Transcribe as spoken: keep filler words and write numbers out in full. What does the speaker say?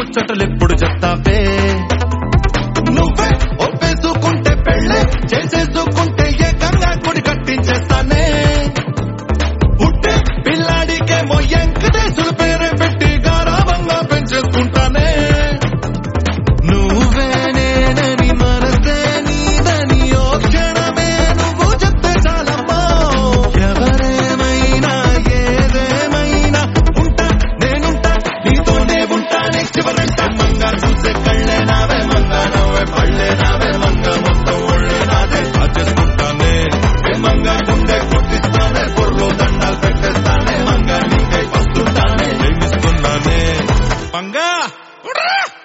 ముచ్చటలెప్పుడు చెప్తావే నువ్వే ఒప్పేసుకుంటే పెళ్ళే చేసేసుకుంటే ఏకంగా గుడి కట్టించేస్తానే పుట్టే పిల్లాడికేమో వెంకటేశ్వర పేరే పెట్టి గారాబంగా పెంచేసుకుంటానే నువ్వే నేనని మనసే నీదని ఓ క్షణమే నువ్వు చెప్తే చాలమ్మా ఎవరేమైనా ఏదేమైనా ఉంటా నేనుంటా నీతోనే ఉంటానే చివరంట మంగా చూసే కళ్ళే నావే మంగా నవ్వే పళ్ళే నావే మంగా మొత్తం ఒళ్ళే నాదే కాచేసుకుంటానే మంగా గుండె కొట్టిస్తానే పొర్లో దండాలు పెట్టేస్తానే మంగా నీకై వస్తుంటానే ప్రేమిస్తున్నానే మంగా